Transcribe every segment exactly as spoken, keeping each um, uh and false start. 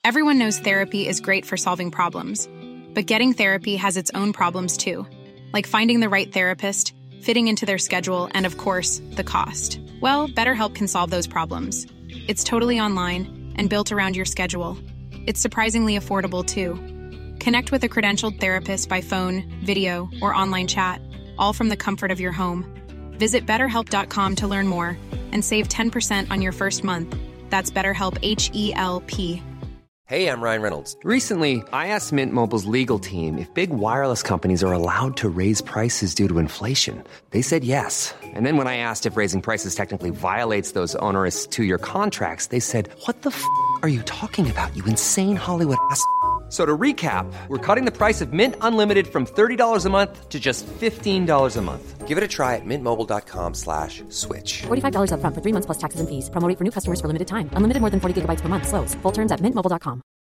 Everyone knows therapy is great for solving problems, but getting therapy has its own problems too, like finding the right therapist, fitting into their schedule, and of course, the cost. Well, BetterHelp can solve those problems. It's totally online and built around your schedule. It's surprisingly affordable too. Connect with a credentialed therapist by phone, video, or online chat, all from the comfort of your home. Visit better help dot com to learn more and save ten percent on your first month. That's BetterHelp, H E L P. Hey, I'm Ryan Reynolds. Recently, I asked Mint Mobile's legal team if big wireless companies are allowed to raise prices due to inflation. They said yes. And then when I asked if raising prices technically violates those onerous two-year contracts, they said, what the f*** are you talking about, you insane Hollywood ass f- So to recap, we're cutting the price of Mint Unlimited from thirty dollars a month to just fifteen dollars a month. Give it a try at mintmobile.com slash switch. forty-five dollars up front for three months plus taxes and fees. Promo rate for new customers for limited time. Unlimited more than forty gigabytes per month. Slows full terms at mint mobile dot com.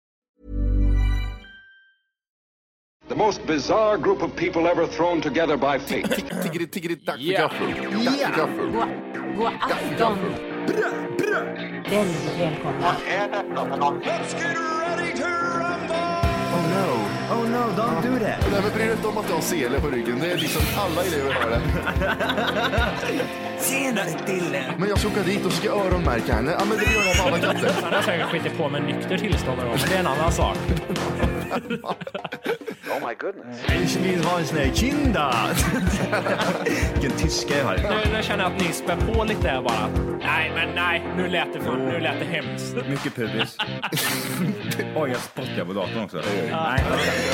The most bizarre group of people ever thrown together by fate. Tiggeri, tiggeri, dack för gaffel. Dack för gaffel. God afton. Väldigt välkomna. Let's get ready to rumble! Oh no, oh no, don't do that. Nej, men bry dig inte om att du har sele på ryggen. Det är liksom alla elever har det. Tjenare Dille. Men jag ska åka dit och ska öronmärka henne. Ja, men det gör jag på alla katter. Han har säkert skitit på med nykter tillstånd, men det är en annan sak. Oh my goodness. Ich vill ha en sån här kinda. Vilken tyska jag har. Nu, nu känner jag att ni spär på lite där bara. Nej, men nej. Nu lät det, fan, nu lät det hemskt. Mycket pubis. Oj, jag spottar på datorn också. Nej.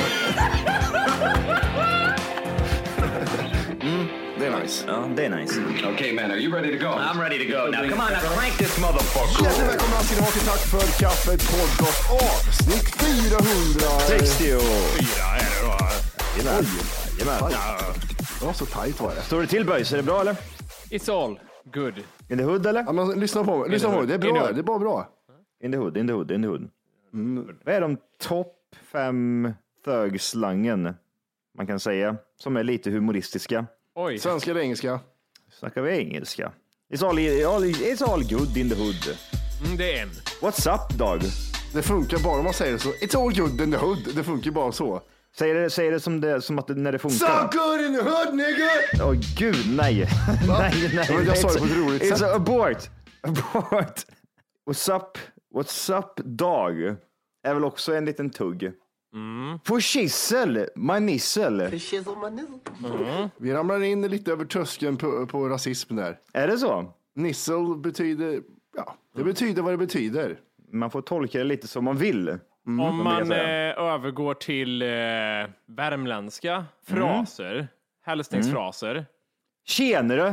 Mm, det är nice. Ja, det är nice. Okay, man, are you ready to go? I'm ready to go. Now come on, now crank this motherfucker. Hjärtligt välkomna ska ni ha till Tack för kaffet podcast avsnitt fyrahundrasextio. Fyra är det då. Jajamän. Jajamän. Det var så tajt var det. Står det till böjs? Är det bra eller? It's all good. In the hood eller? Ja, men lyssna på mig. Lyssna på mig. Det är bra. Det är bara bra. In the hood, in the hood, in the hood. Mm. Vad är de topp fem thögslangen man kan säga som är lite humoristiska? Oj. Svenska eller engelska? Snackar vi engelska? It's all, it's all good in the hood. Mm, det är en. What's up, dog? Det funkar bara om man säger det så. It's all good in the hood. Det funkar bara så. Säger det, säger det som, det, som att det, när det funkar. So good in the hood, nigga! Åh oh, gud, nej. nej, nej. Ja, jag sa det på ett roligt it's sätt. A abort. Abort. What's up? What's up, dog? Är väl också en liten tugg. Mm. För kissel, my nissel. Mm. Vi ramlar in lite över tröskeln på, på rasism där. Är det så? Nissel betyder, ja, det betyder vad det betyder. Man får tolka det lite som man vill. Mm. Om man eh, övergår till eh, värmländska fraser, mm. hälsningsfraser. Mm. Tjenare.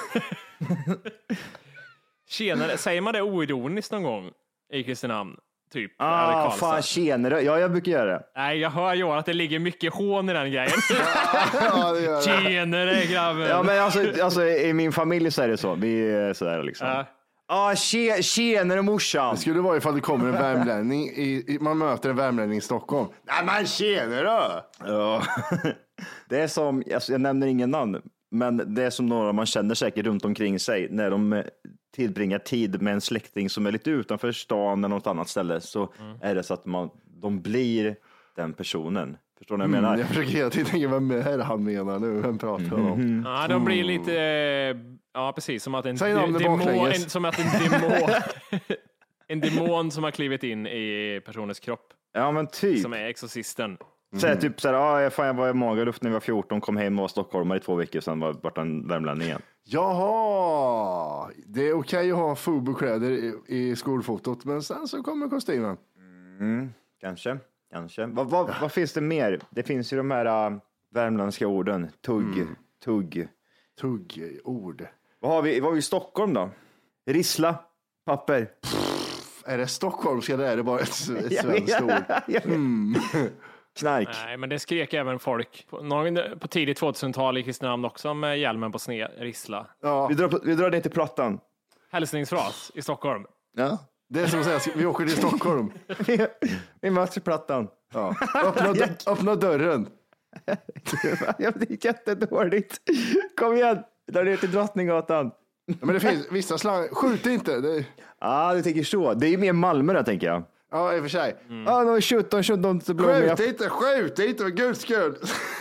Tjenare, säger man det oironiskt någon gång i Kristinehamn? Typ. Ah, fan, tjenare. Ja, jag brukar göra det. Nej, jag hör ju att det ligger mycket hån i den grejen. Ja, det gör det. Tjenare, grabben. Ja, men alltså, alltså, i min familj så är det så. Vi är sådär liksom. Ja. Ah, tje, tjenare morsan. Det skulle vara ifall det kommer en värmlänning i, i, man möter en värmlänning i Stockholm. Nej, man tjenare. Ja. Det är som, alltså, jag nämner ingen namn, men det är som några man känner säkert runt omkring sig när de tillbringar tid med en släkting som är lite utanför stan eller något annat ställe, så mm. är det så att man, de blir den personen. Förstår ni vad jag menar? Mm, jag försöker hela tiden tänka vad är han menar nu. Vem pratar han om? Mm. Ja, de blir lite, ja precis, som att en, Säg namn demon, en, som att en demon, en demon som har klivit in i personens kropp. Ja, men typ. Som är exorcisten. Mm. Säg typ såhär, ah, fan, jag var i Magaluf när jag var fjorton, kom hem och var stockholmare i två veckor, sen var vart en värmlänning igen. Jaha, det är okej att ha fubu-kläder i, i skolfotot, men sen så kommer kostymen. Mm, kanske, kanske. Vad, vad, vad finns det mer? Det finns ju de här uh, värmländska orden. Tugg, mm. tugg. Tugg, ord. Vad har vi? Vad har vi i Stockholm då? Rissla, papper. Pff, är det stockholmska eller är det bara ett svenskt ord? Mm. Knark. Nej, men det skrek även folk på, någon, på tidigt tvåtusental i Kristinehamn också med hjälmen på sned, rissla. Ja. Vi, drar, vi drar ner till Plattan. Hälsningsfras i Stockholm. Ja. Det är som att säga, vi åker till Stockholm. vi, vi möts i Plattan. Ja. Öppna, d- öppna dörren. Ja, det är jättedåligt. Kom igen, vi drar ner till Drottninggatan. Ja, men det finns vissa slang. Skjut inte. Det... Ja, ah, du tänker så. Det är ju mer Malmö där, tänker jag. Ja, i och för sig. Mm. Ja, de är sjutton, sjutton blommiga. Skjut inte, skjut inte, för guds skull.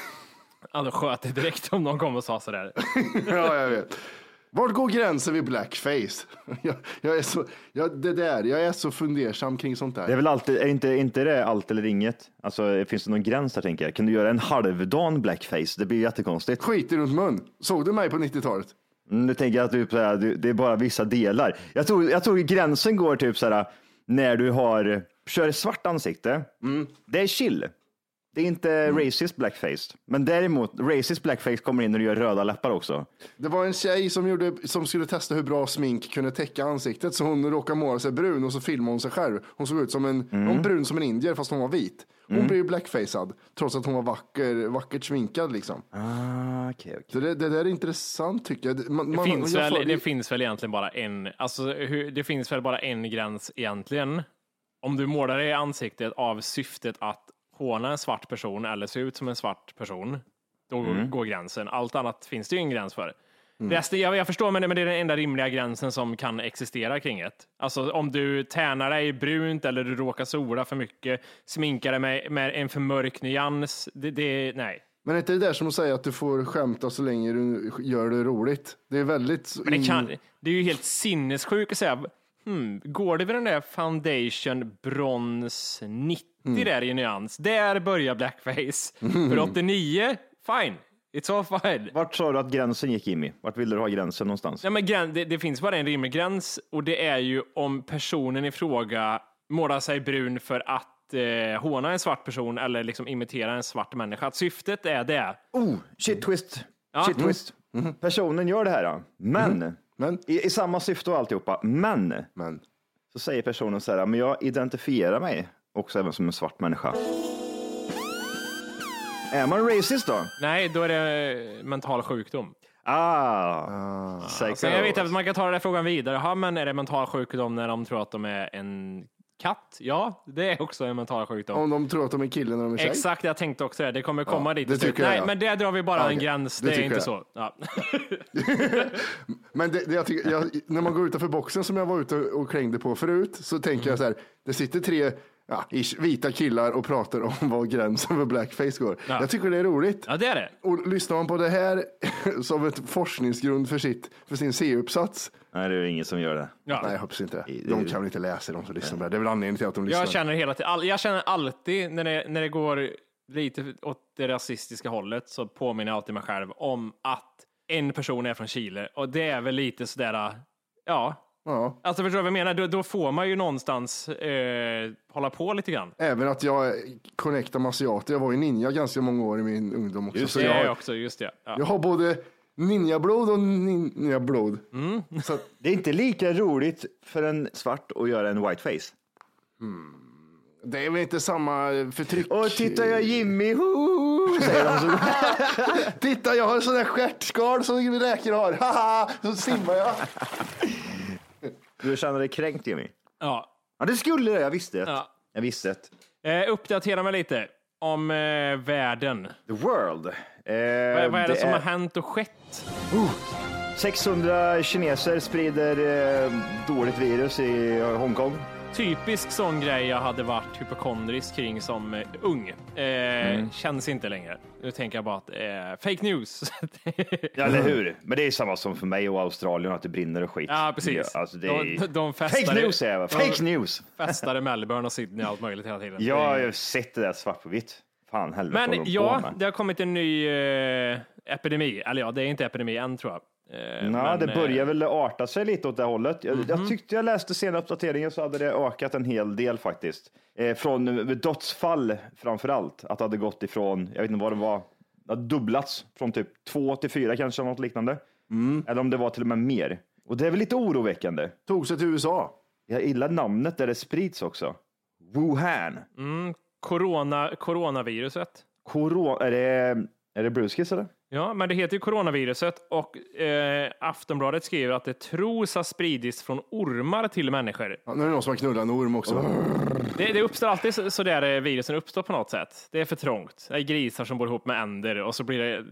Ja, då sköt det direkt om någon kom och sa sådär. Ja, jag vet. Vart går gränsen vid blackface? Jag, jag är så, jag, det där, jag är så fundersam kring sånt där. Det är väl alltid, är inte, inte det allt eller inget? Alltså, finns det någon gräns där, tänker jag? Kan du göra en halvdan blackface? Det blir jättekonstigt. Skit i runt mun. Såg du mig på nittiotalet? Mm, nu tänker jag att du, det är bara vissa delar. Jag tror, jag tror gränsen går typ så här när du har, kör svart ansikte. Mm. Det är chill. Det är inte mm. racist blackface. Men däremot, racist blackface kommer in när du gör röda läppar också. Det var en tjej som, gjorde, som skulle testa hur bra smink kunde täcka ansiktet. Så hon råkade måla sig brun och så filmade hon sig själv. Hon såg ut som en, mm. hon brun som en indier fast hon var vit. Hon mm. blev blackfacead trots att hon var vacker, vackert sminkad liksom. Ah, okay, okay. Så det, det där är intressant tycker jag. Man, det, man, finns jag väl, får... det finns väl egentligen bara en, alltså hur, det finns väl bara en gräns egentligen. Om du målar i ansiktet av syftet att håna en svart person eller se ut som en svart person, då mm. går gränsen. Allt annat finns det ju ingen gräns för. Mm. Resten, jag, jag förstår, men det, men det är den enda rimliga gränsen som kan existera kring det. Alltså om du tärnar dig brunt eller du råkar sola för mycket, sminkar dig med, med en för mörk nyans, det, det, nej. Men är inte det där som att säga att du får skämta så länge du gör det roligt? Det är väldigt... Men det, kan, det är ju helt sinnessjukt att säga, hmm, går det vid den där foundation brons nittio mm. där i nyans, där börjar blackface. Mm. För åttionio, fine. It's all fine. Vart sa du att gränsen gick, Jimmy? Vart vill du ha gränsen någonstans? Ja, men gräns, det, det finns bara en rimlig gräns, och det är ju om personen i fråga målar sig brun för att eh, håna en svart person eller liksom imitera en svart människa. Att syftet är det. Oh, shit twist. Ja. Shit twist. Mm. Personen gör det här då. Men, mm. men? I, i samma syfte och alltihopa. Men, men så säger personen så här, men jag identifierar mig också även som en svart människa. Är man racist då? Nej, då är det mental sjukdom. Ah, ah. Så jag vet att man kan ta den där frågan vidare. Ja, men är det mental sjukdom när de tror att de är en katt? Ja, det är också en mental sjukdom. Om de tror att de är killen när de är tjej? Exakt, jag tänkte också det. Det kommer komma ja, dit. Det tycker jag, Nej, ja. men där drar vi bara okay. en gräns. Det, det är inte jag. Så. Ja. Men det, det jag tycker, jag, när man går utanför boxen som jag var ute och krängde på förut, så tänker mm. jag så här, det sitter tre ja, vita killar och pratar om vad gränsen för blackface går. Ja. Jag tycker det är roligt. Ja, det är det. Och lyssnar man på det här som ett forskningsgrund för, sitt, för sin C-uppsats. Nej, det är ingen som gör det. Ja. Nej, jag hoppas inte. De kan väl inte läsa, de som lyssnar på det. Det är väl anledningen till att de lyssnar. Jag känner hela tiden, jag känner alltid när det, när det går lite åt det rasistiska hållet, så påminner jag alltid mig själv om att en person är från Chile. Och det är väl lite sådär, ja. Ja. Alltså förstår du vad jag menar? Då, då får man ju någonstans eh, hålla på lite grann. Även att jag connectar med asiater. Jag var ju ninja ganska många år i min ungdom också. Just så det, jag, jag också, just det. Ja. Jag har både ninjablod och ninjablod. Mm. Så det är inte lika roligt för en svart att göra en whiteface. Mm. Det är väl inte samma förtryck. Och titta jag Jimmy, ho, säger de så. Titta jag har en sån där stjärtskal som räkor har. Haha, så simmar jag. Du känner dig kränkt, Jimmy? Ja. Ja, det skulle det. Jag visste det. Ja. Jag visste det. Eh, uppdatera mig lite om eh, världen. The world. Eh, vad, vad är det, det som är... har hänt och skett? Uh, sexhundra kineser sprider eh, dåligt virus i Hongkong. Typisk sån grej jag hade varit hypokondrisk kring som uh, ung. Eh, mm. Känns inte längre. Nu tänker jag bara att eh, fake news. Ja, eller hur? Men det är samma som för mig och Australien, att det brinner och skit. Ja, precis. Ja, alltså det är... de, de festade, fake news är jag. Fake news. Festade Melbourne och Sydney och allt möjligt hela tiden. Ja, jag har sett det där svart på vitt. Fan, helvete. Men ja, det har kommit en ny eh, epidemi. Eller ja, det är inte epidemi än, tror jag. Eh, Nej, det börjar väl arta sig lite åt det hållet. Jag, mm-hmm. jag tyckte jag läste senare uppdateringen så hade det ökat en hel del faktiskt. Eh, från dödsfall framför allt. Att det hade gått ifrån, jag vet inte vad det var, det hade dubblats från typ två till fyra kanske, något liknande. Mm. Eller om det var till och med mer. Och det är väl lite oroväckande. Tog sig till U S A. Jag gillar namnet där det sprids också. Wuhan. Mm, corona, coronaviruset. Corona, är det, är det Bruskis eller? Ja, men det heter ju coronaviruset och eh, Aftonbladet skriver att det tros ha spridits från ormar till människor. Ja, nu är det någon som har knullat en orm också. Det, det uppstår alltid så, så där virusen uppstår på något sätt. Det är för trångt. Det är grisar som bor ihop med änder och så blir det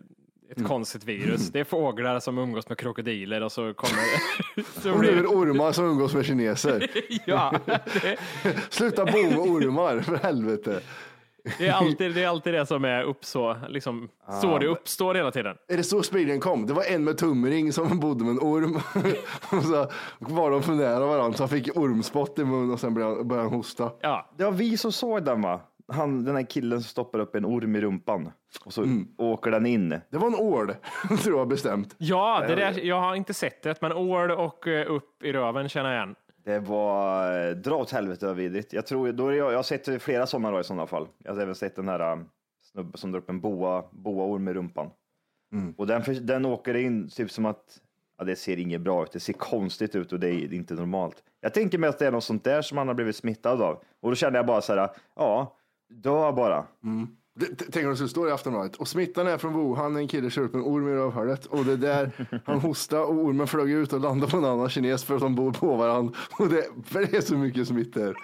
ett mm. konstigt virus. Det är fåglar som umgås med krokodiler och så kommer så och nu är det ormar som umgås med kineser. Ja, det... Sluta bo med ormar, för helvete. Det är alltid det, är alltid det som är upp så, liksom, ah, så det uppstår hela tiden. Är det så spridningen kom? Det var en med tumring som bodde med en orm. Och så var de för nära varandra så han fick ormspott i munnen och sen började han hosta. Ja. Det var vi som såg den, va? Han, den här killen som stoppar upp en orm i rumpan och så mm. åker den in. Det var en ål, tror jag bestämt. Ja, det där, jag har inte sett det, men ål och upp i röven känner jag igen. Det var dra åt helvete vidrigt. Jag tror, då är jag, jag har sett flera sådana då i sådana fall. Jag har även sett den här snubben som drar upp en boa, boaorm i rumpan. Mm. Och den, den åker in typ som att ja, det ser inget bra ut. Det ser konstigt ut och det är inte normalt. Jag tänker mig att det är något sånt där som han har blivit smittad av. Och då kände jag bara så här, ja, dö bara. Mm. Tänk om det skulle stå i Aftonbladet. Och smittan är från Wuhan, en kille kör upp en orm i rövhålet. Och det där, han hostade och ormen flög ut och landade på en annan kines för att de bor på varandra. Och det, för det är så mycket smittor.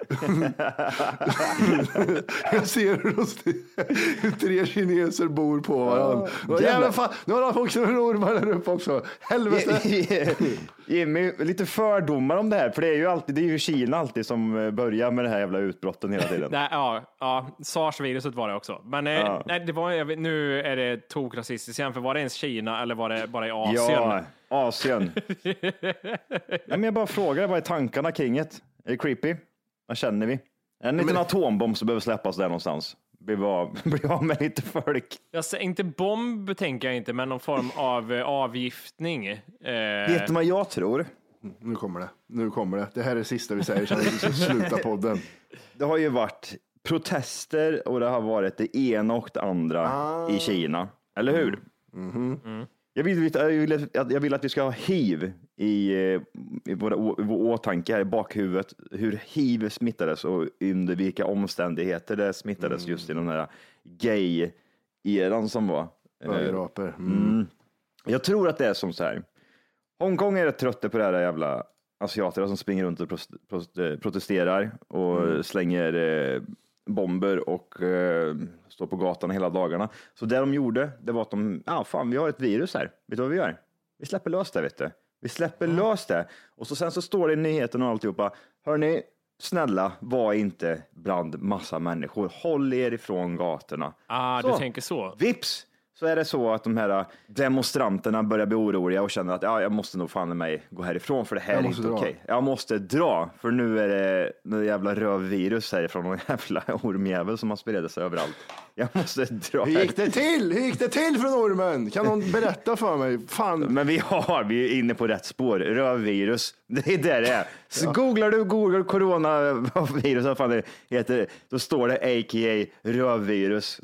Jag ser hur tre kineser bor på varandra. Oh, jävla fan, nu har han också en ormar där uppe också. Helvete. Jimmy, lite fördomar om det här, för det är ju alltid, det är ju Kina alltid som börjar med det här jävla utbrotten hela tiden. Nej, ja, ja, SARS-viruset var det också. Men ja. nej, det var, nu är det tokrasistiskt igen, för var det ens Kina eller var det bara i Asien? Ja, Asien. Nej, men jag bara frågar, vad är tankarna kring det? Är det creepy? Vad känner vi? En liten men... atombomb som behöver släppas där någonstans. Bli av, bli av med lite folk. Jag säger inte bomb, tänker jag inte, men någon form av eh, avgiftning. Eh... Vet du vad jag tror? Nu kommer det. Nu kommer det. Det här är det sista vi säger, så vi ska sluta podden. Det har ju varit protester och det har varit det ena och det andra ah. i Kina. Eller hur? Mm. Mm-hmm. Mm. Jag, vill, jag, vill, jag vill att vi ska ha hiv i, i våra i vår åtanke här i bakhuvudet. Hur hiv smittades och under vilka omständigheter det smittades mm. just i den här gay-eran som var. Bögraper. Mm. Mm. Jag tror att det är som så här. Hongkong är rätt trötta på det här jävla asiater som springer runt och protesterar och mm. slänger eh, bomber och eh, står på gatan hela dagarna. Så det de gjorde, det var att de, ja ah, fan, vi har ett virus här. Vet du vad vi gör? Vi släpper lös det, vet du. Vi släpper mm. lös det. Och så sen så står det i nyheten och alltihopa. Hörni, snälla, var inte bland massa människor. Håll er ifrån gatorna. Ah, så, du tänker så. Vips! Så är det så att de här demonstranterna börjar bli oroliga och känner att ja, jag måste nog fan mig gå härifrån för det här är inte okej. Okay. Jag måste dra, för nu är det något jävla rövvirus härifrån, någon jävla ormjävel som har spridit sig överallt. Jag måste dra. Hur gick det till? Hur gick det till från ormen? Kan någon berätta för mig? Fan. Men vi har, vi är inne på rätt spår. Rövvirus, det är där det är. Så ja. Googlar du Google coronavirus, vad fan det heter, då står det a k a rövvirus.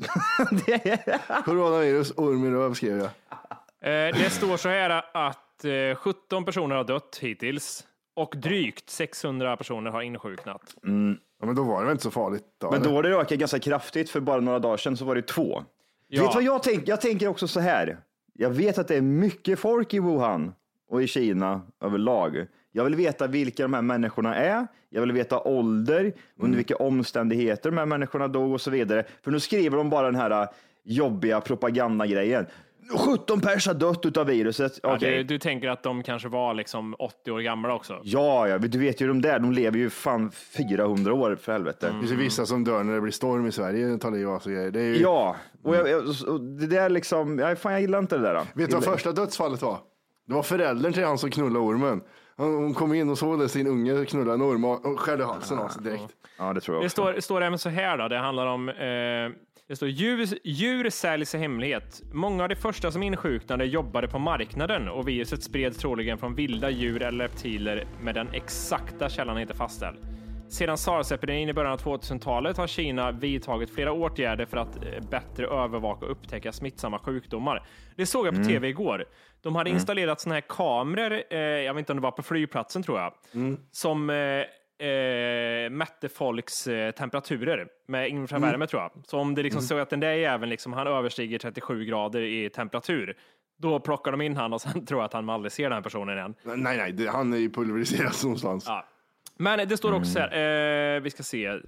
Coronavirus, orm i röv skrev jag. Eh, det står så här att eh, sjutton personer har dött hittills och drygt sexhundra personer har insjuknat. Mm. Ja, men då var det väl inte så farligt. Då, men då var det ökat ganska kraftigt, för bara några dagar sedan så var det två. Ja. Vet du vad jag tänker? Jag tänker också så här. Jag vet att det är mycket folk i Wuhan och i Kina överlag. Jag vill veta vilka de här människorna är. Jag vill veta ålder, mm. under vilka omständigheter de här människorna dog och så vidare. För nu skriver de bara den här jobbiga propagandagrejen. sjutton pers har dött utav viruset. Ja, okay. du, du tänker att de kanske var liksom åttio år gamla också? Ja, ja, du vet ju de där, de lever ju fan fyrahundra år för helvete. Mm. Det finns vissa som dör när det blir storm i Sverige. Tar liv av sig. Det är ju... Ja, och, jag, och det där liksom, jag, fan, jag gillar inte det där. Då. Vet du vad första dödsfallet var? Det var föräldern till han som knullade ormen. Hon kom in och såg det, sin unge knulla en orm och skärde halsen av sig direkt. Ja, det tror jag också. Det står, står även så här då, det handlar om eh, det står djur, djur säljs i hemlighet. Många av de första som insjuknade jobbade på marknaden och viruset spreds troligen från vilda djur eller reptiler, med den exakta källan inte fastställd. Sedan SARS-epidemin i början av tvåtusentalet har Kina vidtagit flera åtgärder för att bättre övervaka och upptäcka smittsamma sjukdomar. Det såg jag på mm. tv igår. De hade mm. installerat såna här kameror, eh, jag vet inte om det var på flygplatsen tror jag, mm. som eh, eh, mätte folks eh, temperaturer med infravärme mm. tror jag. Så om det liksom mm. såg att den där jäveln liksom, han överstiger trettiosju grader i temperatur, då plockar de in han och sen tror jag att han aldrig ser den här personen igen. Nej, nej, det, han är ju pulveriserad någonstans. Ja. Men det står också så här, eh, vi ska se.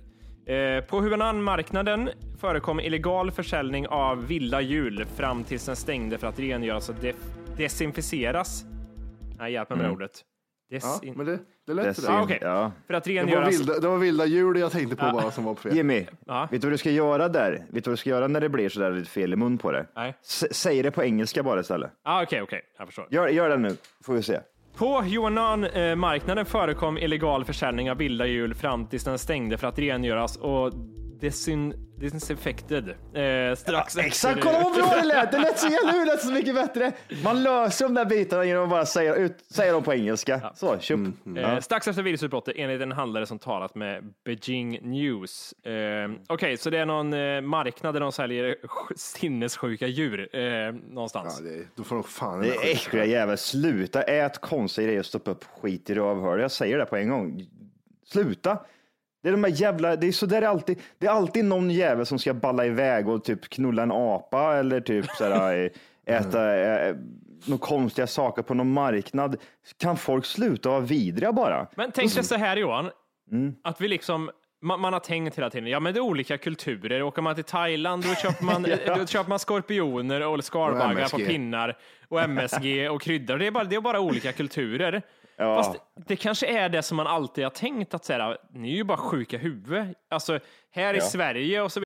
Eh, på Hunan-marknaden förekom illegal försäljning av vilda djur fram tills den stängde för att rengöras och def- desinficeras. Nej, hjälp mig med Mm. ordet. Ja, Desin- men det, det lät Desin- det. Ah, okej. Ja. För att Det var, rengöras... vilda, det var vilda djur jag tänkte på bara som var på fel. Jimmy, Ja. vet du vad du ska göra där? Vet du vad du ska göra när det blir så där lite fel i mun på det? Nej. S- säg det på engelska bara istället. Ah, okej, okej. Jag förstår. Gör, gör det nu, får vi se. På Hunan-marknaden förekom illegal försäljning av vilda djur fram tills den stängde för att rengöras och desin- disinfected. Eh, strax Ja, exakt, kolla vad bra det lät! Det lät så jävla det lät så mycket bättre. Man löser de där bitarna genom att bara säga, ut, säga dem på engelska. Ja. Så, köp. Mm, mm. Eh, strax efter virusutbrottet enligt en handlare som talat med Beijing News. Eh, Okej, okay, så det är någon eh, marknad där de säljer sinnessjuka djur eh, någonstans. Ja, det, då får de fan Det är äckliga jävel. Sluta ät konstiga grejer och stoppa upp skit i rövhålet. Jag säger det på en gång. Sluta. Det är de här jävla, det är så där det är alltid, det är alltid någon jävel som ska balla iväg och typ knulla en apa eller typ sådär, äta äh, några konstiga saker på någon marknad. Kan folk sluta vara vidriga bara? Men tänk dig så här Johan, Mm. att vi liksom man, man har tänkt hela tiden, ja men det är olika kulturer. Åker man till Thailand då köper man, Ja. då köper man skorpioner och skalbaggar på pinnar och M S G och kryddor. Det är bara, det är bara olika kulturer. Ja. Fast det kanske är det som man alltid har tänkt att säga, ni är ju bara sjuka huvud. Alltså här i Ja. Sverige och så.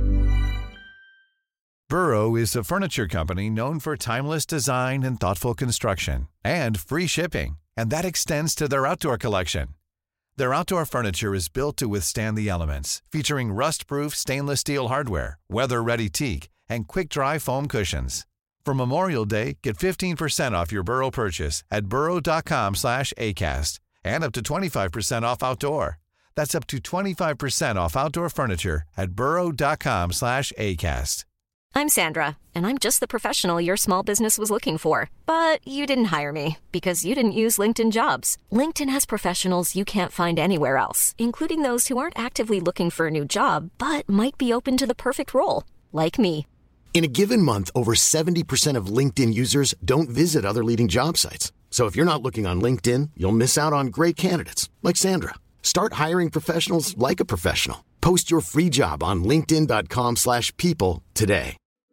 Burrow is a furniture company known for timeless design and thoughtful construction and free shipping, and that extends to their outdoor collection. Their outdoor furniture is built to withstand the elements, featuring rust-proof stainless steel hardware, weather-ready teak, and quick-dry foam cushions. For Memorial Day, get fifteen percent off your Burrow purchase at burrow.com slash ACAST and up to twenty-five percent off outdoor. That's up to twenty-five percent off outdoor furniture at burrow.com slash ACAST. I'm Sandra, and I'm just the professional your small business was looking for. But you didn't hire me because you didn't use LinkedIn Jobs. LinkedIn has professionals you can't find anywhere else, including those who aren't actively looking for a new job, but might be open to the perfect role, like me. In a given month, over seventy percent of LinkedIn users don't visit other leading job sites. So if you're not looking on LinkedIn, you'll miss out on great candidates like Sandra. Start hiring professionals like a professional. Post your free job on linkedin.com slash people today.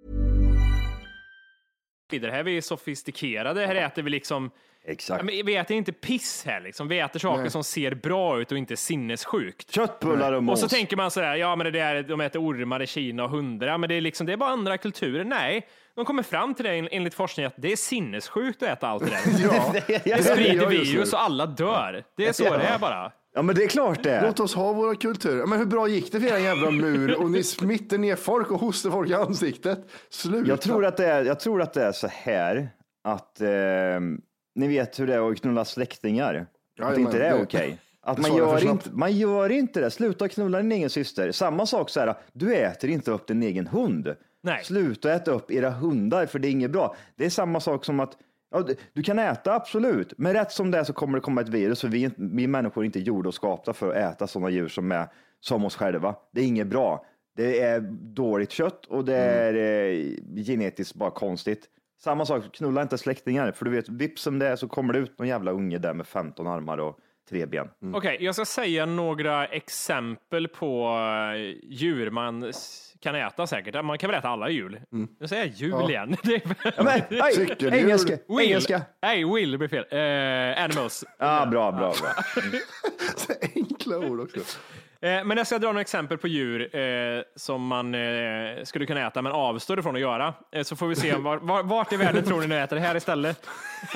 Det här vi är sofistikerade, här äter vi liksom Exakt. Men vi äter inte piss här liksom. Vi äter saker Nej. som ser bra ut och inte sinnessjukt. Köttbullar och mås. Och så tänker man sådär, ja men det där, de äter ormar i Kina och hundar, ja, men det är liksom, det är bara andra kulturer. Nej, de kommer fram till det enligt forskning att det är sinnessjukt att äta allt det där. Ja, Det sprider virus och alla dör. Det är så det är bara. Ja, men det är klart det. låt oss ha våra kulturer. Men hur bra gick det för er jävla mur och ni smittar ner folk och hostar folk i ansiktet? Sluta. Jag tror att det är, jag tror att det är så här att eh, ni vet hur det är att knulla släktingar. Ja, att men inte det är det- okej. Att det man svarar för gör, snabbt. inte, man gör inte det. Sluta knulla din egen syster. Samma sak så här, du äter inte upp din egen hund. Nej. Sluta äta upp era hundar för det är inget bra. Det är samma sak som att ja, du kan äta absolut, men rätt som det är så kommer det komma ett virus för vi, vi människor är inte gjorda och skapta för att äta sådana djur som är som oss själva. Det är inget bra. Det är dåligt kött och det är eh, genetiskt bara konstigt. Samma sak, knulla inte släktingar för du vet, vips som det är så kommer det ut någon jävla unge där med femton armar och tre ben. Mm. Okej, jag ska säga några exempel på eh, djur man s- kan äta säkert. Man kan väl äta alla djur. Nu säger jag djur Ja. igen. Det är- Ja, men, aj, Cykeldjur. engelska, Will. engelska. Nej, will, det blir fel. Eh, animals. Ja, bra, bra, bra. Så enkla ord också. Eh, men jag ska dra några exempel på djur eh, som man eh, skulle kunna äta men avstår ifrån att göra. Eh, så får vi se var, var, vart i världen tror ni ni äter det här istället.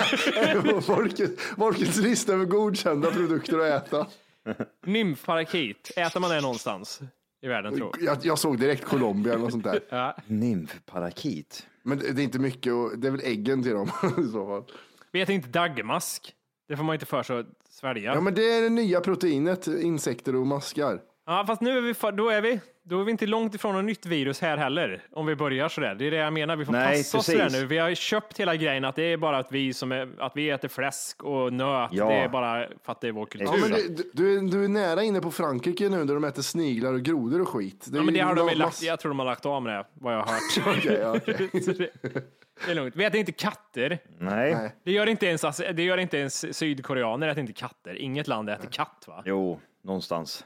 Folkets, folkets lista över godkända produkter att äta. Nymfparakit, äter man det någonstans i världen tror jag? Jag, jag såg direkt Colombia eller något sånt där. Ja. Nymfparakit. Men det det är inte mycket, och det är väl äggen till dem i så fall. Vi äter inte dagmask. Det får man inte för sig att svälja. Ja, men det är det nya proteinet, insekter och maskar. Ja, fast nu är vi, för, då är vi, då är vi inte långt ifrån något nytt virus här heller. Om vi börjar sådär. Det är det jag menar. Vi får Nej, passa oss precis. där nu. Vi har ju köpt hela grejen att det är bara att vi som är, att vi äter fläsk och nöt. Ja. Det är bara för att det är vår kultur. Ja, men det, du, du, är, du är nära inne på Frankrike nu där de äter sniglar och grodor och skit. Ja, men det har de ju mass- lagt, jag tror de har lagt av med det, vad jag har hört. Okej, ja, okej. Så det, det är lugnt. Vi äter inte katter. Nej. Nej. Det gör inte ens, det gör inte ens sydkoreaner, äter inte katter. Inget land äter katt va? Jo, någonstans.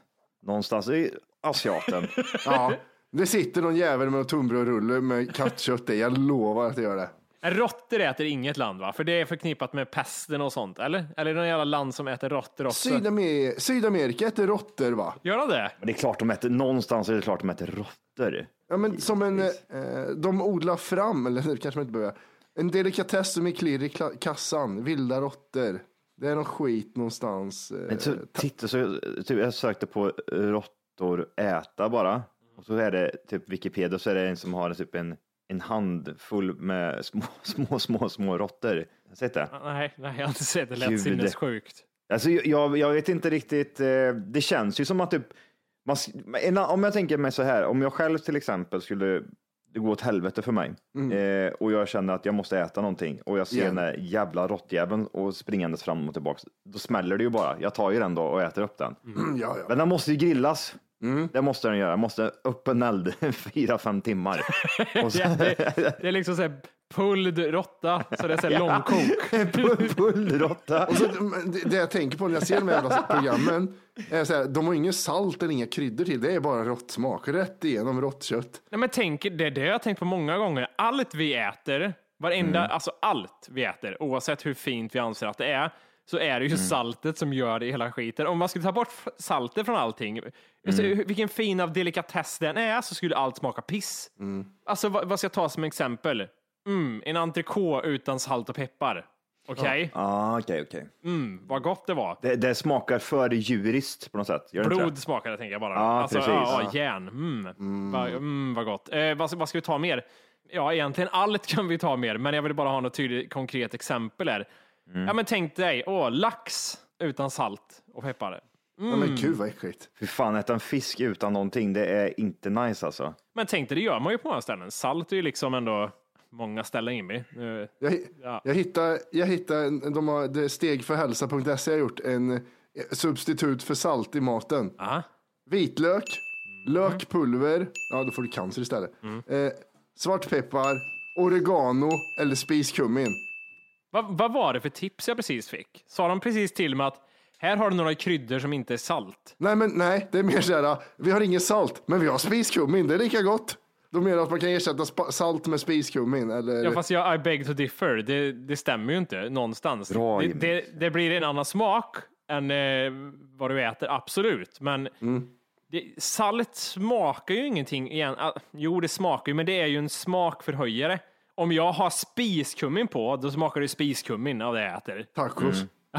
någonstans i asiaten. Ja, det sitter någon jävel med tunnbrödsrulle med kattkött i. Jag lovar att det gör det. Råttor äter inget land, va? För det är förknippat med pesten och sånt, eller? Eller är det någon jävla land som äter råttor också? Sydamer- Sydamerika äter råttor, va? Gör de det? Men det är klart de äter, någonstans är det klart de äter råttor. Ja, men som en, eh, de odlar fram, eller det kanske man inte behöver. En delikatess som är klirr i kla- kassan, vilda råttor. Det är någon skit någonstans. Eh, Men så, titta, så, typ, jag sökte på råttor äta bara. Och så är det typ Wikipedia, så är det en som har typ en, en handfull med små, små, små, små råttor. Har du sett det? Nej, nej, jag har inte sett det. Det lät Gud. sinnessjukt. Alltså, jag, jag vet inte riktigt. Eh, det känns ju som att typ, man, om jag tänker mig så här, om jag själv till exempel skulle det gå åt helvete för mig mm. eh, och jag känner att jag måste äta någonting och jag ser yeah. den där jävla råttjäveln och springandes fram och tillbaka, då smäller det ju bara. Jag tar ju den då och äter upp den. Mm, ja, ja. Men den måste ju grillas. Mm. Det måste den göra. Jag måste upp en eld fyra, fem timmar. Och så... ja, det, det är liksom så här pulled råtta, så det är så här långkok. Pulled råtta. Och så, det, det jag tänker på när jag ser de här programmen är så här, de har inget salt eller inga kryddor till. Det är bara råttsmak, rätt igenom råttkött. Nej, men tänk, det är det jag har tänkt på många gånger. Allt vi äter, varenda, mm. alltså allt vi äter, oavsett hur fint vi anser att det är, så är det ju mm. saltet som gör det i hela skiten. Om man skulle ta bort saltet från allting, mm. alltså, vilken fin av delikatess den är, så skulle allt smaka piss. Mm. Alltså vad, vad ska jag ta som exempel? Mm, en entrecote utan salt och peppar. Okej? Okay? Ja, ah, okej, okay, okej. Okay. Mm, vad gott det var. Det, det smakar för djuriskt på något sätt. Gör Blod smakar det, tänker jag bara. Ah, alltså, precis. ja, järn. Mm. Mm. Va, mm, vad gott. Eh, vad, vad ska vi ta mer? Ja, egentligen allt kan vi ta mer, men jag vill bara ha något tydligt konkret exempel här. Mm. Ja, men tänk dig, åh, lax utan salt och peppar. Mm. Ja, men gud vad äckligt. Fy fan, äta en fisk utan någonting, det är inte nice alltså. Men tänk dig, det gör man ju på många ställen. Salt är ju liksom ändå många ställen in i. Uh, jag, ja. jag hittade, jag hittade de har, det steg för hälsa punkt se har gjort en substitut för salt i maten. Aha. Vitlök, mm. lökpulver, ja då får du cancer istället. Mm. Eh, svartpeppar, oregano eller spiskummin. Vad, vad var det för tips jag precis fick? Sa de precis till mig att här har du några kryddor som inte är salt? Nej, men nej, det är mer så här, vi har ingen salt, men vi har spiskummin, det är lika gott. De menar att man kan ersätta salt med spiskummin. Eller... Ja, fast jag I beg to differ. Det, det stämmer ju inte någonstans. Det, det, det blir en annan smak än eh, vad du äter, absolut. Men mm. det, salt smakar ju ingenting igen. Ah, jo, det smakar ju, men det är ju en smakförhöjare. Om jag har spiskummin på, då smakar det spiskummin av det jag äter. Tacos.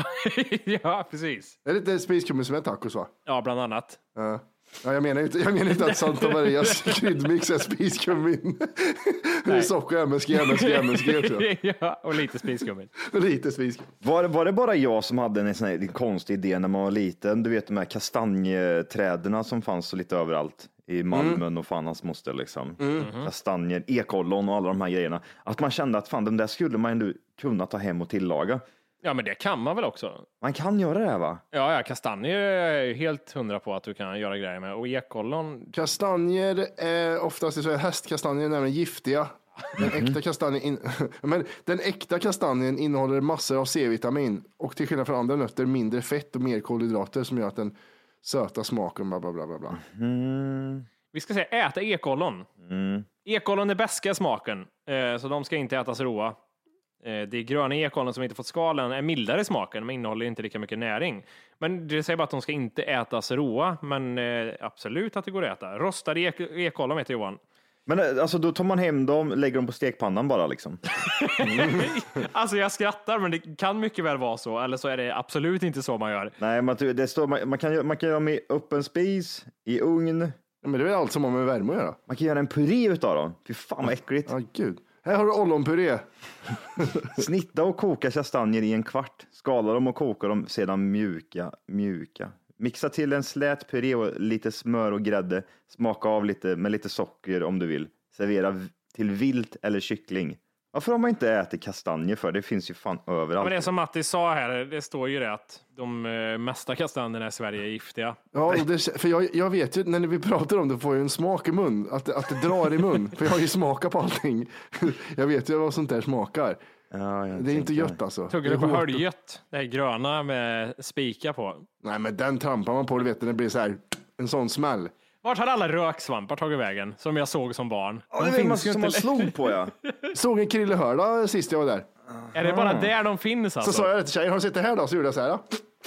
Mm. Ja, precis. Är det inte spiskummin som är tacos, va? Ja, bland annat. Ja. Ja, jag menar inte, jag menar inte att Santa Marias kryddmix är spiskummin. Det är socker, M S G, M S G, M S G tror jag. Ja, och lite spiskummin. Lite spiskummin. Var, var det bara jag som hade en sån här konstig idé när man var liten? Du vet de här kastanjeträderna som fanns så lite överallt i Malmö mm. och fan hans moster liksom. Mm. Kastanjer, ekollon och alla de här grejerna. Att man kände att fan, de där skulle man ändå kunna ta hem och tillaga. Ja, men det kan man väl också? Man kan göra det här, va? Ja, ja, kastanjer är helt hundra på att du kan göra grejer med. Och ekollon... Kastanjer är oftast så är hästkastanjer nämligen giftiga. Den äkta kastanjen, in... men den äkta kastanjen innehåller massor av C-vitamin och till skillnad från andra nötter mindre fett och mer kolhydrater som gör att den söta smaken bla bla bla bla bla. Mm. Vi ska säga äta ekollon. Mm. Ekollon är bäska smaken, så de ska inte ätas råa. Det gröna ekollon som inte fått skalen är mildare i smaken, men innehåller inte lika mycket näring. Men det säger bara att de ska inte ätas råa, men absolut att det går att äta. Rostade ek- ekollon heter Johan. Men alltså då tar man hem dem, lägger dem på stekpannan bara liksom. Mm. Alltså jag skrattar, men det kan mycket väl vara så, eller så är det absolut inte så man gör. Nej, man, det står, man, man kan man kan göra med öppen spis i ugn. Ja, men det är allt som har med värme att göra. Man kan göra en puré utav dem. Fy fan vad äckligt. Ja, gud. Här har du ollonpuré. Snitta och koka kastanjer i en kvart. Skala dem och koka dem sedan mjuka, mjuka. Mixa till en slät puré och lite smör och grädde. Smaka av lite med lite socker om du vill. Servera till vilt eller kyckling. Varför har man inte ätit kastanjer för? Det finns ju fan överallt. Ja, men det är som Matti sa här, det står ju det att de eh, mesta kastanjerna i Sverige är giftiga. Ja, och det, för jag, jag vet ju, när vi pratar om det får jag en smak i mun, att, att det drar i mun. För jag har ju smakat på allting. Jag vet ju vad sånt där smakar. Ja, det är inte gött alltså. Tuggar du på höljet, det här gröna med spika på? Nej, men den trampar man på, du vet, den blir så här en sån smäll. Vart har alla röksvampar tagit vägen som jag såg som barn? Ja, det finns man, som man slog på, ja. Såg en krillehörda sist jag var där. Är det bara där de finns alltså? Så sa jag det till tjejen, har du sett det här då? Så gjorde jag så här. Då.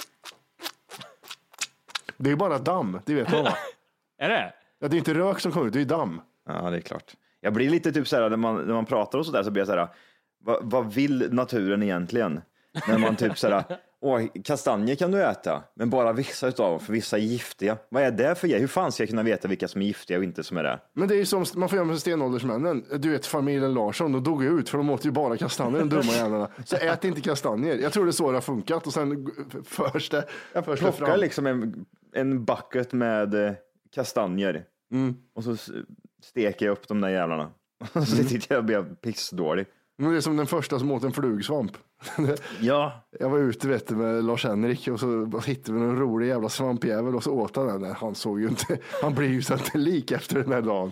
Det är bara damm, det vet man va? Är det? Ja, det är inte rök som kommer ut, det är damm. Ja, det är klart. Jag blir lite typ så här, när man, när man pratar och så där så blir jag så här, vad, vad vill naturen egentligen? När man typ så här, åh, kastanjer kan du äta, men bara vissa utav dem, för vissa är giftiga. Vad är det för grej? Hur fan ska jag kunna veta vilka som är giftiga och inte som är det? Men det är ju som man får göra med stenåldersmännen. Du vet, familjen Larsson, de dog ut för de åt ju bara kastanjer, de dumma jävlarna. Så ät inte kastanjer. Jag tror det är så det har funkat och sen förs det. Jag plockar liksom en, en bucket med eh, kastanjer mm. och så steker jag upp de där jävlarna. Och så sitter jag och blir pissdålig. Men det är som den första som åt en flugsvamp. Ja. Jag var ute vet du, med Lars-Henrik och så hittade vi en rolig jävla svampjävel och så åt han den där. Han såg ju inte, han blev ju så inte lik efter den här dagen.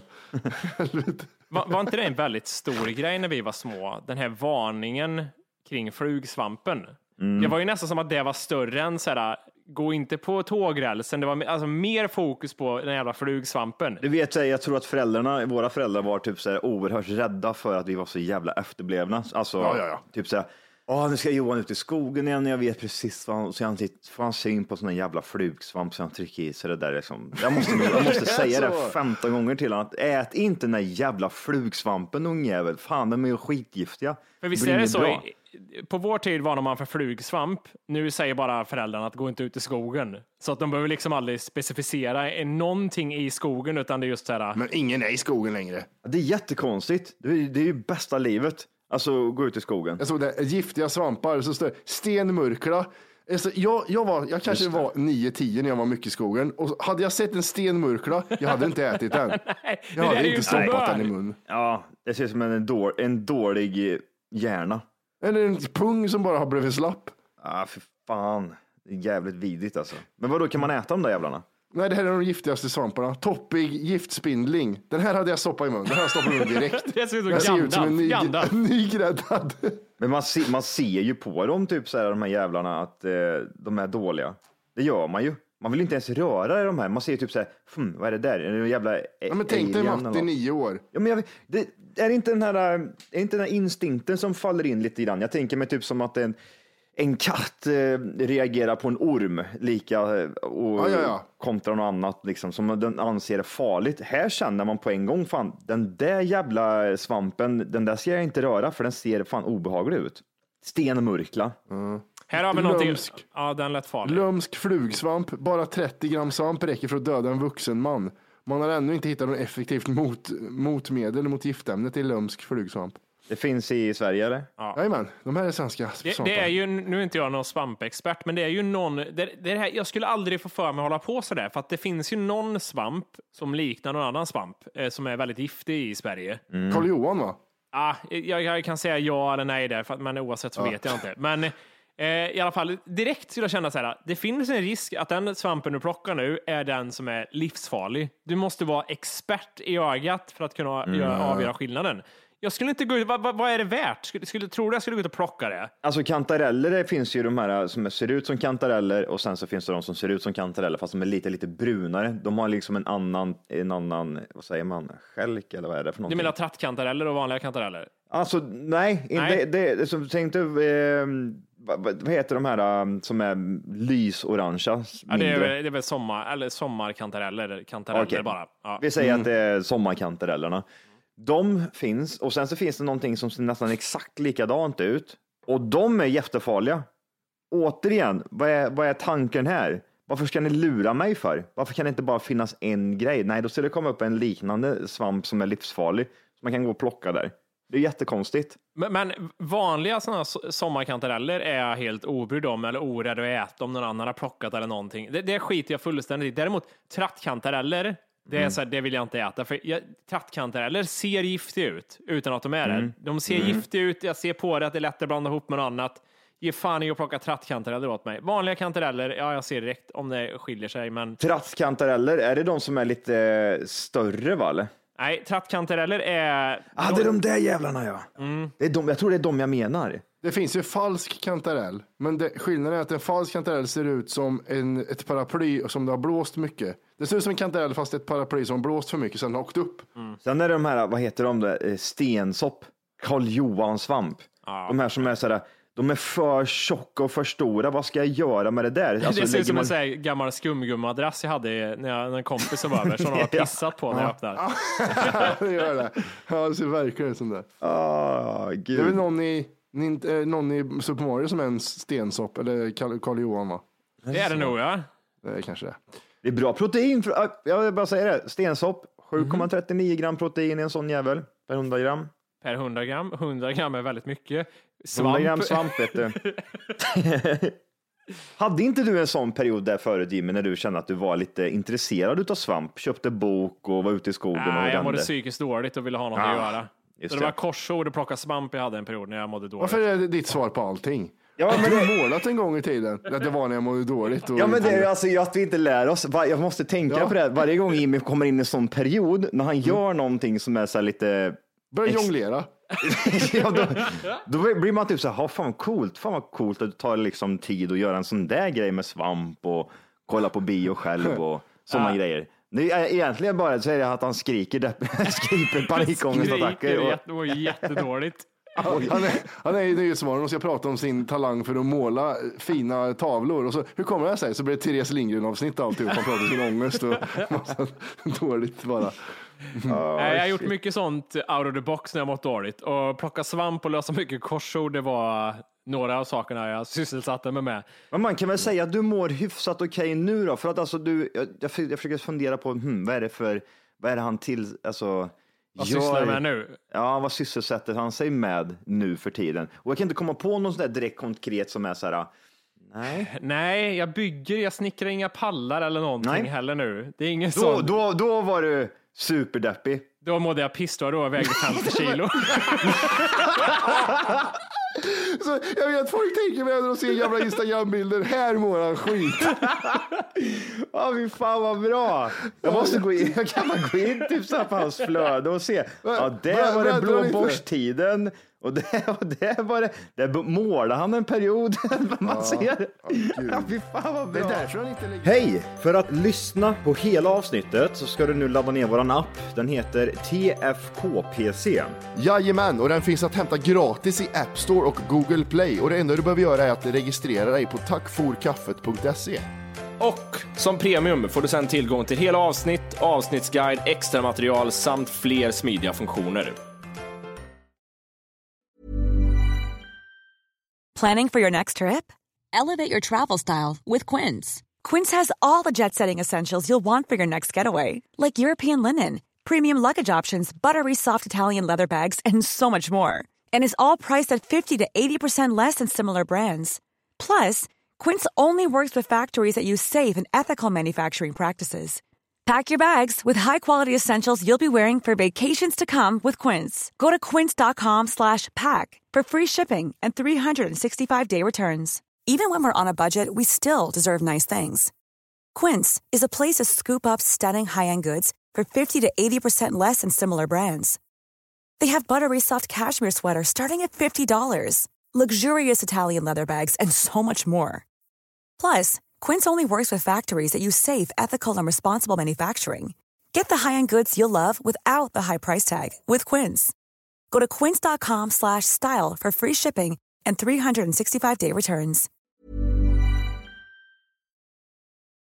var, var inte det en väldigt stor grej när vi var små? Den här varningen kring flugsvampen. Mm. Det var ju nästan som att det var större än så här, gå inte på tågrälsen. Det var alltså mer fokus på den jävla flugsvampen. Du vet, jag tror att föräldrarna, våra föräldrar var typ så här oerhört rädda för att vi var så jävla efterblivna. Alltså, ja, ja, ja. typ så här, åh, nu ska Johan ut i skogen igen, jag vet precis vad han, så han får han syn på sån jävla flugsvamp så han trycker i sig det där liksom. Jag måste, jag måste säga det femton gånger till honom, att ät inte den där jävla flugsvampen, ungjävel. Fan, de är ju skitgiftiga. För visst är det så, i, på vår tid varnar man för flugsvamp, nu säger bara föräldrarna att gå inte ut i skogen. Så att de behöver liksom aldrig specificera någonting i skogen, utan det är just så här. Men ingen är i skogen längre. Det är jättekonstigt, det är, det är ju bästa livet. Alltså gå ut i skogen. Jag såg det, giftiga svampar, så står stenmurkla. Alltså, jag, jag, var, jag kanske var nio tio när jag var mycket i skogen. Och hade jag sett en stenmurkla, jag hade inte ätit den. Nej, jag hade inte stoppat den i mun. Ja, det ser ut som en, då, en dålig hjärna. Eller en pung som bara har blivit slapp. Ja, för fan. Det är jävligt vidrigt alltså. Men vad då kan man äta de där jävlarna? Nej, det här är de giftigaste svamparna. Toppig giftspindling. Den här hade jag stoppat i mun. Den här stoppade i mun direkt. Det ser ut som, jag ser ut som en ny, nygräddad. Men man, se, man ser ju på dem, typ så här, de här jävlarna, att eh, de är dåliga. Det gör man ju. Man vill inte ens röra i de här. Man ser typ så här, hm, vad är det där? Är det en jävla ja, men tänk dig Matti, nio år. Ja, men jag, det, är inte den här, är inte den här instinkten som faller in lite grann? Jag tänker mig typ som att en En katt eh, reagerar på en orm lika och ja, ja, ja. kontra något annat liksom, som den anser är farligt. Här känner man på en gång, fan, den där jävla svampen, den där ser jag inte röra för den ser fan obehaglig ut. Stenmurkla. Mm. Här har vi någonting. Ja, den lät farlig. Lömsk flugsvamp, bara trettio gram svamp räcker för att döda en vuxen man. Man har ännu inte hittat något effektivt mot, motmedel mot giftämnet i lömsk flugsvamp. Det finns i Sverige, eller? Ja. Jajamän, de här är svenska det, det är ju, nu är inte jag någon svampexpert, men det är ju någon, det, det här, jag skulle aldrig få för mig att hålla på så där, för att det finns ju någon svamp som liknar någon annan svamp, eh, som är väldigt giftig i Sverige. Mm. Karl Johan, va? Ja, jag, jag kan säga ja eller nej där, för att, men oavsett så ja. vet jag inte. Men eh, i alla fall, direkt skulle jag känna så här, det finns en risk att den svampen du plockar nu är den som är livsfarlig. Du måste vara expert i ögat för att kunna mm. göra, avgöra skillnaden. Jag skulle inte gå ut, vad, vad, vad är det värt? Skulle, skulle, tror du jag skulle gå ut och plocka det? Alltså kantareller, det finns ju de här som ser ut som kantareller och sen så finns det de som ser ut som kantareller fast de är lite, lite brunare. De har liksom en annan, en annan, vad säger man, skälk eller vad är det för någonting? Du menar trattkantareller och vanliga kantareller? Alltså nej, nej. Det, det, det som tänkte, eh, vad, vad heter de här um, som är lysorangea? Ja, det är, det är väl sommar, eller sommarkantareller, kantareller okay. bara. Ja. Vi säger mm. att det är sommarkantarellerna. De finns, och sen så finns det någonting som ser nästan exakt likadant ut. Och de är jättefarliga. Återigen, vad är, vad är tanken här? Varför ska ni lura mig för? Varför kan det inte bara finnas en grej? Nej, då ska det komma upp en liknande svamp som är livsfarlig. Så man kan gå och plocka där. Det är jättekonstigt. Men, men vanliga sådana sommarkantareller är jag helt obrydd om eller orädd att äta om någon annan har plockat eller någonting. Det, det skiter jag fullständigt i. Däremot trattkantareller, det, är mm. så här, det vill jag inte äta. För jag, trattkantareller ser giftiga ut utan att de är mm. det. De ser mm. giftiga ut, jag ser på det att det är lätt att blanda ihop med något annat. Ge fan i att plocka trattkantareller åt mig. Vanliga kantareller, ja jag ser direkt om det skiljer sig. Men... Trattkantareller, är det de som är lite större va? Eller? Nej, trattkantareller är... Ah, det är de där jävlarna ja. Mm. Det är de, jag tror det är de jag menar. Det Det finns ju falsk kantarell, men det, skillnaden är att en falsk kantarell ser ut som en, ett paraply som det har blåst mycket. Det ser ut som en kantarell fast ett paraply som har blåst för mycket, sen har åkt upp. Mm. Sen är det de här, vad heter de där, stensopp, Karl Johan svamp. Ah. De här som är sådär, de är för tjocka och för stora. Vad ska jag göra med det där? Alltså, det ser ut som man... en sån här gammal skumgummadrass jag hade när, jag, när en kompis som var över som de har pissat på när jag öppnar. Det gör det. Ja, det ser verkligen ut som det. Oh, Gud. Det är väl någon i, någon i Super Mario som är en stensopp, eller Karl Johan, va? Det är det nog, ja. Det är kanske det. Det är bra protein. För, jag vill bara säga det. Stensopp, sju komma trettionio gram protein i en sån jävel per hundra gram. Per hundra gram. hundra gram är väldigt mycket. Svamp. hundra gram svamp, vet du. Hade inte du en sån period där förut, Jimmy, när du kände att du var lite intresserad utav svamp? Köpte bok och var ute i skogen? Nej, och jag rände. mådde psykiskt dåligt och ville ha något ah, att göra. Så det, det var korsord och plocka svamp jag hade en period när jag mådde dåligt. Varför är det ditt svar på allting? Ja, men du har målat en gång i tiden att det var när jag mådde dåligt. Och ja, men det är alltså att vi inte lär oss. Jag måste tänka ja. på det. Varje gång Jimmy kommer in i en sån period, när han mm. gör någonting som är så här lite... Börjar ex- jonglera. ja, då, då blir man typ så här, fan vad coolt, fan vad coolt att du tar liksom tid och göra en sån där grej med svamp och kolla på bio själv och sådana ja. grejer. Det är egentligen bara så är det att han skriker, skriker panikångestattacker. Det var jättedåligt. Han är, han är i Nyhetsmorgon och ska prata om sin talang för att måla fina tavlor. Och så, hur kommer det sig? Så blir det Therese Lindgren-avsnitt alltihop. Han pratar om sin ångest och massa dåligt bara. Mm. Oh, jag har gjort mycket sånt out of the box när jag mått dåligt. Och plocka svamp och lösa mycket korsord, det var några av sakerna jag sysselsatte mig med. Men man kan väl säga att du mår hyfsat okej okay nu då? För att alltså du, jag, jag försöker fundera på, hmm, vad är det för, vad är det han till, alltså... Vad sysslar med nu? Ja, vad sysselsätter han sig med nu för tiden? Och jag kan inte komma på någon sån där direkt konkret som är så här, nej. Nej, jag bygger, jag snickrar inga pallar eller någonting nej. heller nu. Det är ingen då, sån... då, då var du superdeppig. Då mådde jag piss, då jag vägde femtio kilo. Så jag vet att folk tänker med när de ser gamla Instagram-bilder. Här mår han skit. Ja, fy fan vad bra. Jag måste gå in, jag kan man gå in typ så här på hans flöde och se. Ja, det var det blå borstiden. Och det, och det var det. Där målade han en period. Man ja, ser. Ja, fy fan vad bra. Hej! För att lyssna på hela avsnittet så ska du nu ladda ner våran app. Den heter T F K P C. Jajamän, och den finns att hämta gratis i App Store och Google Play. Och det enda du behöver göra är att registrera dig på tackforkaffet punkt se. Och som premium får du sedan tillgång till hela avsnitt, avsnittsguide, extra material samt fler smidiga funktioner. Planning for your next trip? Elevate your travel style with Quince. Quince has all the jet-setting essentials you'll want for your next getaway, like European linen, premium luggage options, buttery soft Italian leather bags, and so much more. And is all priced at fifty to eighty percent less than similar brands. Plus, Quince only works with factories that use safe and ethical manufacturing practices. Pack your bags with high-quality essentials you'll be wearing for vacations to come with Quince. Go to quince.com slash pack for free shipping and three sixty-five day returns. Even when we're on a budget, we still deserve nice things. Quince is a place to scoop up stunning high-end goods for fifty to eighty percent less than similar brands. They have buttery soft cashmere sweaters starting at fifty dollars, luxurious Italian leather bags, and so much more. Plus, Quince only works with factories that use safe, ethical, and responsible manufacturing. Get the high-end goods you'll love without the high price tag with Quince. Go to quince.com slash style for free shipping and three sixty-five day returns.